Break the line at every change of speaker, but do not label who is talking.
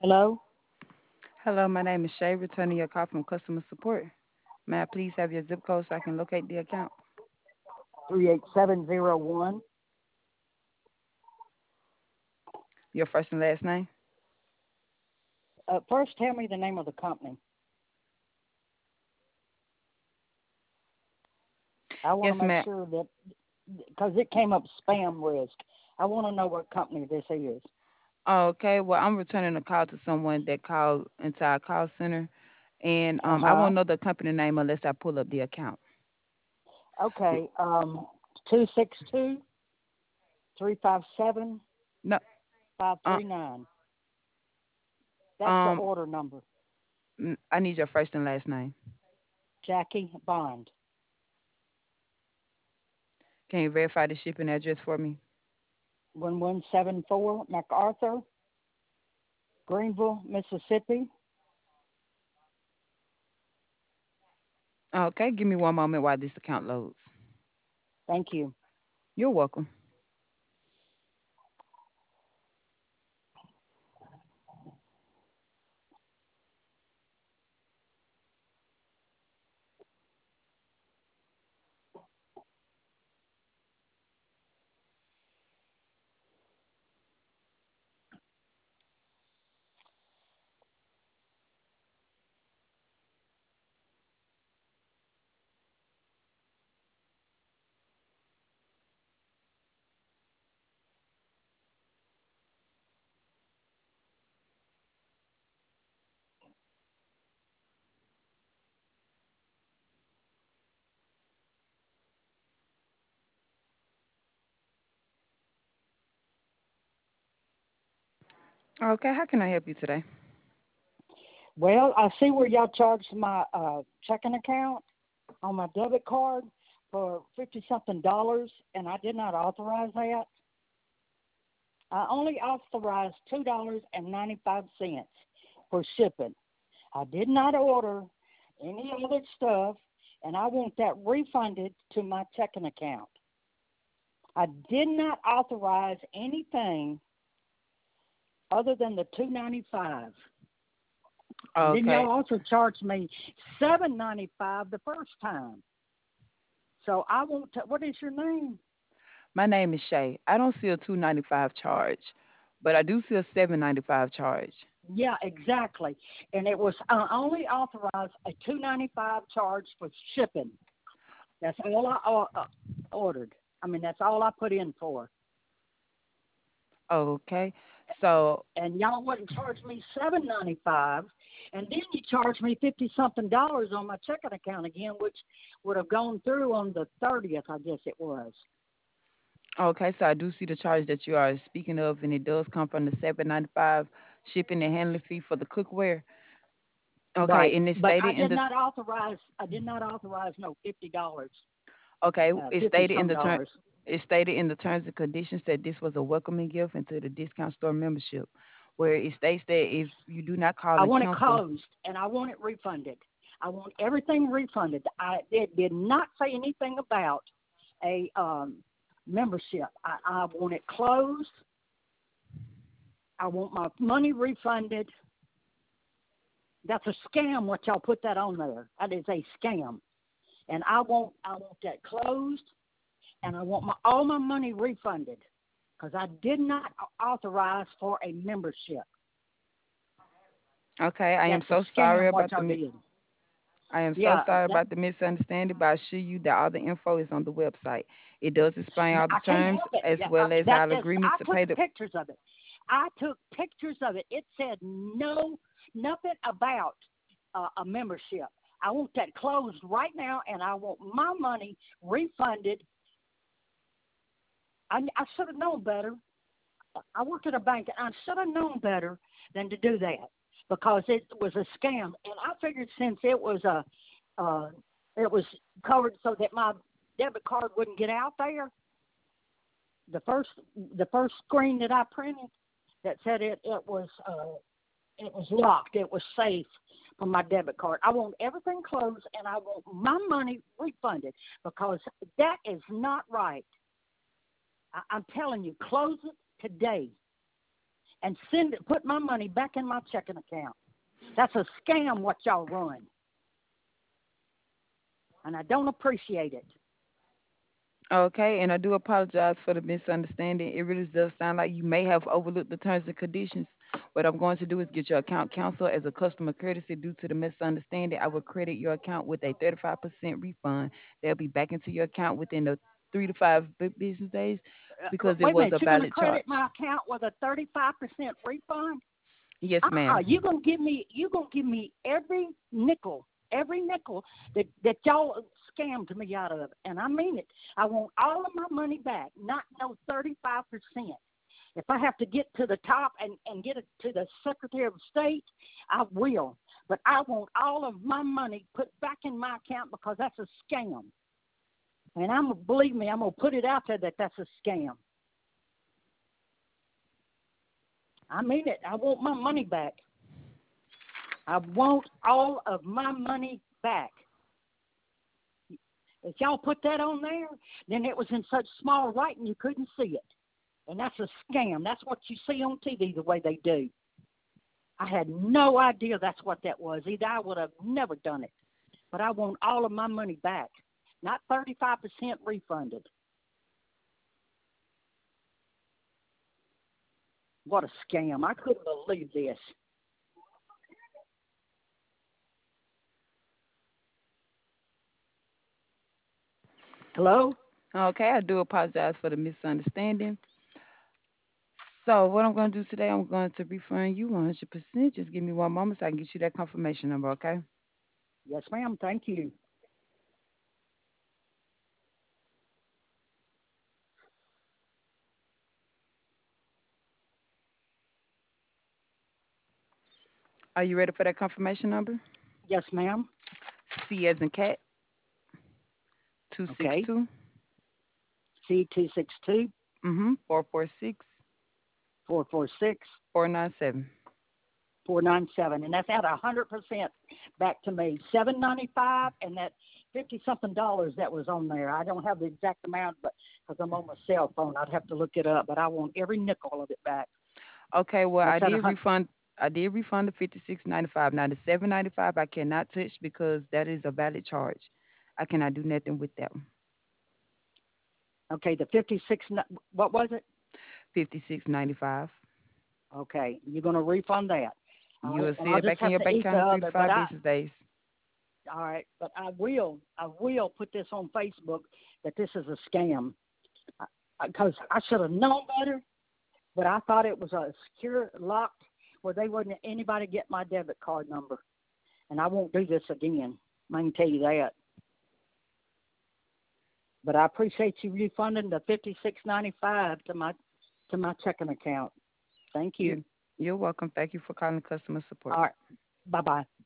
Hello?
Hello, my name is Shay, returning your call from customer support. May I please have your zip code so I can locate the account?
38701.
Your first and last name?
First, tell me the name of the company. I want
Yes,
to make
ma'am.
sure that, because it came up spam risk. I want to know what company this is.
Okay, well, I'm returning a call to someone that called into our call center, and
Uh
I
huh.
won't know the company name unless I pull up the account.
Okay. 262 357
No, uh,
539. That's the
um,
order number.
I need your first and last name.
Jackie Bond.
Can you verify the shipping address for me?
1174 MacArthur, Greenville, Mississippi.
Okay, give me one moment while this account loads.
Thank you.
You're welcome. Okay, how can I help you today?
Well, I see where y'all charged my checking account on my debit card for 50 something dollars, and I did not authorize that. I only authorized $2.95 for shipping. I did not order any other stuff, and I want that refunded to my checking account. I did not authorize anything other than the 295. And then
Okay,
y'all also charged me 795 the first time. So I want to, what is your name?
my name is Shay. I don't see a 295 charge, but I do see a 795 charge.
Yeah, exactly. And it was only authorized a 295 charge for shipping. That's all I ordered. I mean, that's all I put in for.
Okay, so
And y'all wouldn't charge me 795, and then you charged me 50 something dollars on my checking account again, which would have gone through on the 30th, I guess it was.
okay, so I do see the charge that you are speaking of, and it does come from the 795 shipping and handling fee for the cookware. Okay,
Right.
and it's
But
stated in the
I did not authorize no $50,
okay,
50 some dollars.
it stated in the terms and conditions that this was a welcoming gift into the discount store membership, where it states that if you do not call
I
and
want it
cancel.
closed and I want it refunded. I want everything refunded. It did not say anything about a membership. I want it closed. I want my money refunded. That's a scam. What y'all put that on there? That is a scam. And I want that closed, and I want all my money refunded because I did not authorize for a membership.
Okay, I am
That's a
so sorry
scam. What
about
y'all did?
I am so
Yeah,
sorry
that
about the misunderstanding, but I assure you that all the info is on the website. It does explain all the
I can't
terms
help it.
as
Yeah,
well as
that
our
is.
agreement
I
to
took
pay the.
pictures of it. I took pictures of it. It said nothing about a membership. I want that closed right now, and I want my money refunded. I should have known better. I work at a bank, and I should have known better than to do that because it was a scam. And I figured since uh, it was covered so that my debit card wouldn't get out there. The first the first screen that I printed that said it was locked. It was safe for my debit card. I want everything closed, and I want my money refunded because that is not right. I'm telling you, close it today. and put my money back in my checking account. That's a scam what y'all run. And I don't appreciate it.
Okay, and I do apologize for the misunderstanding. It really does sound like you may have overlooked the terms and conditions. What I'm going to do is get your account canceled as a customer courtesy due to the misunderstanding. I will credit your account with a 35% refund. They'll be back into your account within the 3 to 5 business days because it
Wait a
was
minute,
a
you're going to
valid charge.
credit my account with a 35% refund?
Yes, ma'am.
You gonna give me every nickel that y'all scammed me out of, and I mean it. I want all of my money back, not no 35%. If I have to get to the top and get it to the Secretary of State, I will. But I want all of my money put back in my account because that's a scam. And believe me, I'm gonna put it out there that that's a scam. I mean it. I want my money back. I want all of my money back. If y'all put that on there, then it was in such small writing you couldn't see it. And that's a scam. That's what you see on TV the way they do. I had no idea that's what that was. Either I would have never done it. But I want all of my money back, not 35% refunded. What a scam. I couldn't believe this. Hello?
Okay, I do apologize for the misunderstanding. So what I'm going to do today, I'm going to refund you 100%. Just give me one moment so I can get you that confirmation number, okay?
Yes, ma'am. Thank you.
Are you ready for that confirmation number?
Yes, ma'am.
C as in cat,
Okay.
262,
C262
446,
446
497.
497, and that's at 100% back to me. $7.95 and that 50 something dollars that was on there. I don't have the exact amount, but because I'm on my cell phone, I'd have to look it up. But I want every nickel of it back.
Okay, well
That's
I
at
did refund. I did refund the 56.95. Now the 7.95 I cannot touch because that is a valid charge. I cannot do nothing with that one.
okay. The 56. What was it?
56.95.
Okay, you're gonna refund that. All
You
right,
will
and
see
I'll
it
just
back in
have
your
to
bank
eat the
account in three to
other. But
five business days.
all right, but I will put this on Facebook that this is a scam because I should have known better. But I thought it was a secure locked where they wouldn't anybody get my debit card number, and I won't do this again. I can tell you that. But I appreciate you refunding the $56.95 to my checking account. Thank
You,
you.
you're welcome. Thank you for calling customer support.
All right. Bye bye.